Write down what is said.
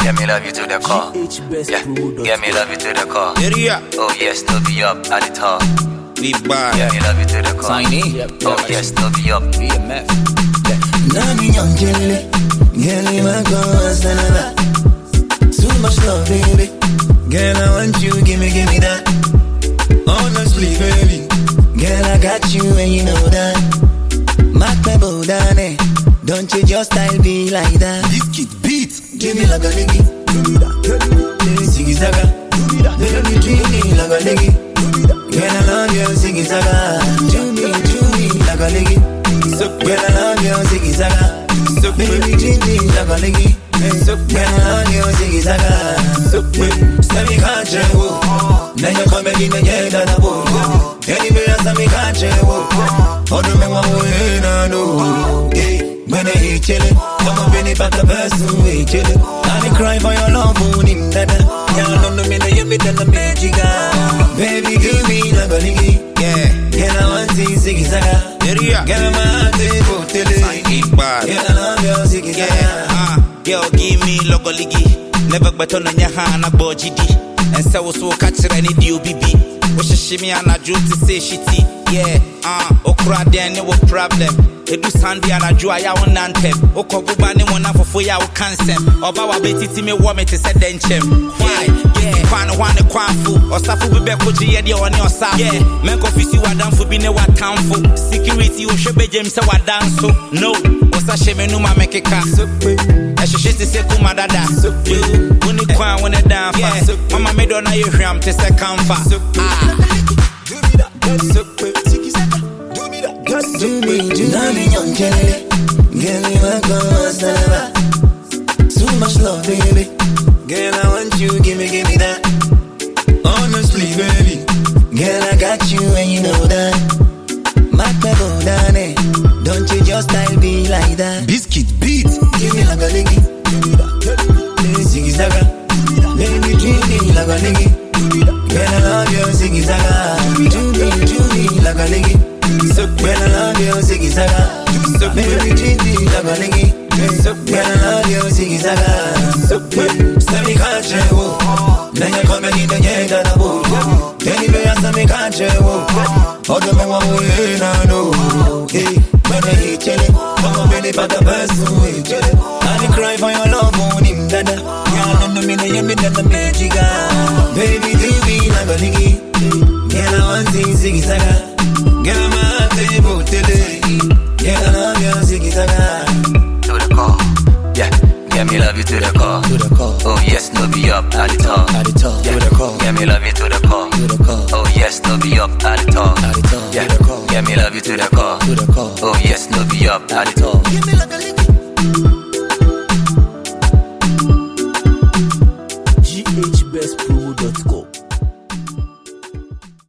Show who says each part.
Speaker 1: Get me love you to the core. Yeah, get me love you to the core. Oh yes, no be up at the top.
Speaker 2: Big bar.
Speaker 1: Get me love you to the core.
Speaker 3: Tiny.
Speaker 1: Oh yes, no be up.
Speaker 3: BMF.
Speaker 4: Nami young jelly, girl, you are gone, too much love, baby. Girl, I want you, give me that. Honestly, baby, girl, I got you and you know that. Mark my bow down, eh? Don't you just style be like that?
Speaker 2: This kid beat.
Speaker 4: Give me like a nigga. Let me ziggy zaga. Let me treat me like a nigga. Girl, I love you, ziggy zaga. Do me like a nigga. Girl, I love you, ziggy zaga. Baby, treat me like a nigga. Girl, I love you, ziggy zaga. Say me can't travel. Then you come back in the year that I walk. Anyway, I say me can't travel. How do me want to win? I know. When I hit chillin', come up in it back the person we chillin'. I be cry for your love, on him, dada. Y'all don't know me, no, you be done the magic. Baby, give me like a nigga.
Speaker 2: Yeah.
Speaker 4: Girl, I want to ziggy zaga. Girl, my heart is go till it. Girl, I love your ziggy zaga.
Speaker 2: Girl, give me logo ligi. Never better on your hand, a bojidi. And so catch any deal, BB. Wish shimmy and I drew to say shitty. Yeah, okra then no problem. Edu Sunday and I drew a yawn anthem. Okobubani one for ya cancel. Obawa betty me warm to set denchem. Why? Yeah, fan one quafu or Safu Bebekoji on your side. Yeah, men office you are done for being a town for security. You should be James our dance. So no, was a shame no ma make a car. I should say Kumadada. When you cry when it down fast. Mama made on a ram to second fast.
Speaker 4: Do me, young jelly. Girl, you are gone, too much love, baby. Girl, I want you, give me that. Honestly, baby. Girl, I got you and you know that. Mark my bow down, eh? Don't you just style be like that?
Speaker 2: Biscuit beat.
Speaker 4: Give me like a nigga. Let me ziggy zaga. Let me treat me like a nigga. Girl, I love you, ziggy zaga. Do me like a nigga. Girl, I love you, ziggy zaga. Baby, treat me like a nigga. Girl, I love you, ziggy zaga. Say me can't travel. Then you come and eat the game that I bought. Anyway, I say me can't travel. How do me want to win? I know. Hey, when I hit chillin', come up in it back the person we chillin'. I be cry for your love on him, dada. Y'all don't know me, no, you be done the magic. Baby, leave me like a nigga. Girl, I want to ziggy zaga. Girl, my table today. Girl, I love you, ziggy zaga.
Speaker 1: To the core. Yeah, get me love you to the core. Oh yes, no be up at the top. Yeah, get me love you to the core. Oh yes, no be up at the top. Yeah, get me love you to the core. Oh yes, no be up at the top.